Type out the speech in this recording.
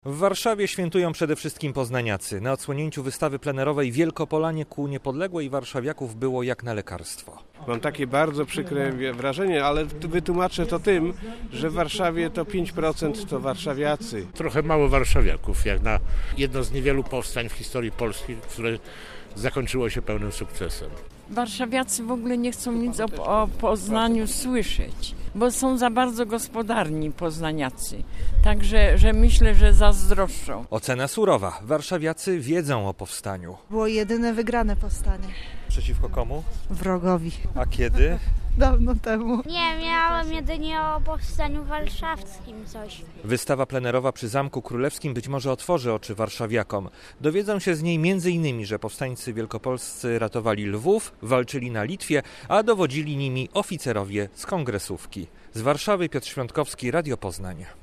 W Warszawie świętują przede wszystkim poznaniacy. Na odsłonięciu wystawy plenerowej Wielkopolanie ku niepodległej warszawiaków było jak na lekarstwo. Mam takie bardzo przykre wrażenie, ale wytłumaczę to tym, że w Warszawie to 5% to warszawiacy. Trochę mało warszawiaków, jak na jedno z niewielu powstań w historii Polski, które zakończyło się pełnym sukcesem. Warszawiacy w ogóle nie chcą nic o Poznaniu słyszeć, bo są za bardzo gospodarni poznaniacy. Także że myślę, że zazdroszczą. Ocena surowa. Warszawiacy wiedzą o powstaniu. Było jedyne wygrane powstanie. Przeciwko komu? Wrogowi. A kiedy? Dawno temu. Nie, miałem jedynie o powstaniu warszawskim coś. Wystawa plenerowa przy Zamku Królewskim być może otworzy oczy warszawiakom. Dowiedzą się z niej m.in., że powstańcy wielkopolscy ratowali Lwów, walczyli na Litwie, a dowodzili nimi oficerowie z kongresówki. Z Warszawy Piotr Świątkowski, Radio Poznań.